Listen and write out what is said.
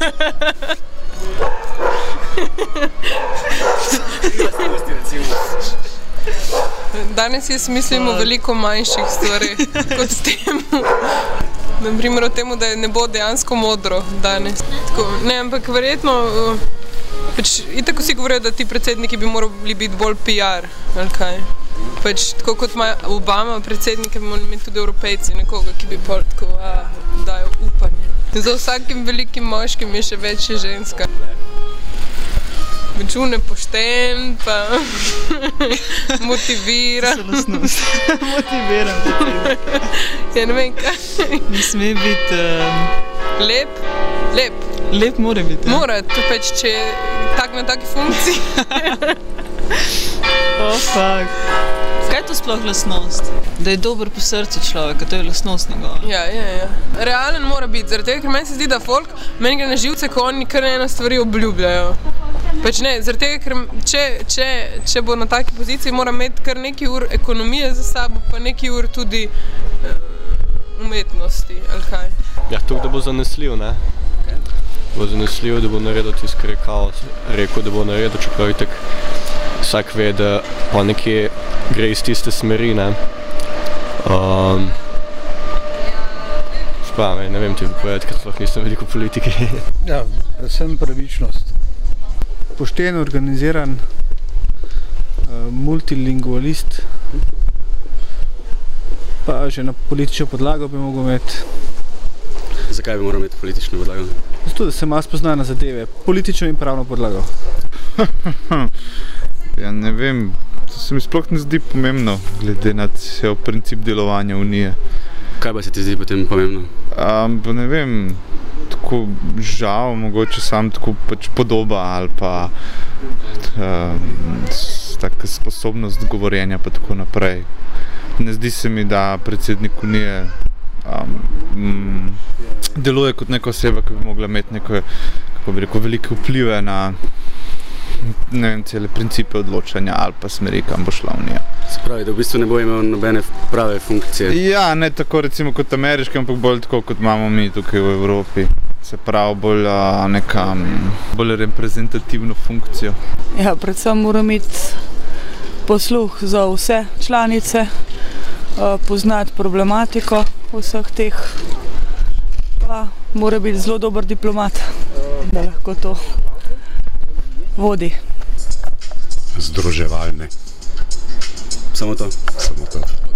Danes jaz mislim o veliko manjših stvareh kot temu. Naprimer o temu, da ne bo dejansko modro danes. Tako, ne, ampak verjetno, itak vsi govorijo, da ti predsedniki bi morali biti bolj PR, ali kaj. Tako kot ima Obama predsednike, bi morali imeti tudi Evropejci nekoga, ki bi bolj tako dajo upanje. Za vsakim velikim moškim je še več ženska. Čune pošten, pa motivira. Motiviram. Ja, ne vem kaj. Ne sme biti... Lep? Lep. Lep mora biti. Mora, to pač, če je tak na taki funkciji. Fuck. Kaj je to sploh lastnost? Da je dober po srcu človeka, to je lastnost njegova. Ja. Realen mora biti, zaradi tega, ker meni se zdi, da folk, meni gre na živce, ko oni kar ena stvari obljubljajo. Ne, zaradi tega, ker če bo na taki poziciji, mora imeti kar nekaj ur ekonomije za sabo, pa nekaj ur tudi umetnosti, ali kaj. Ja, to, da bo zanesljiv, ne? Bo zanesljiv, da bo naredil tisto, kar je kaos rekel, da bo naredil, čeprav itak vsak ve, da pa nekje gre iz tiste smeri, ne? Ne vem ti povedati, ker sploh nisem veliko politike. Ja, predvsem pravičnost. Pošten, organiziran, multilingualist, pa že na politično podlago bi mogel imeti. Zakaj bi moral imeti politično podlago? Zato, da se malo spozna na zadeve, politično in pravno podlago. Ja, ne vem, to se mi sploh ne zdi pomembno, glede na cel princip delovanja Unije. Kaj pa se ti zdi potem pomembno? Ne vem, tako žal, mogoče sam tako pač podoba ali pa taka sposobnost govorjenja pa tako naprej. Ne zdi se mi, da predsednik Unije deluje kot neka oseba, ki bi mogla imeti neke, kako bi rekel, velike vplive na cele principe odločanja ali pa smeri, kam bo šla Unija. Se pravi, da v bistvu ne bo imel nobene prave funkcije? Ja, ne tako recimo kot ameriški, ampak bolj tako, kot imamo mi tukaj v Evropi. Se pravi, bolj reprezentativno funkcijo. Ja, predvsem mora imeti posluh za vse članice, poznati problematiko vseh teh, pa mora biti zelo dober diplomat, da lahko to vodi. Združevalne. Samo to? Samo to.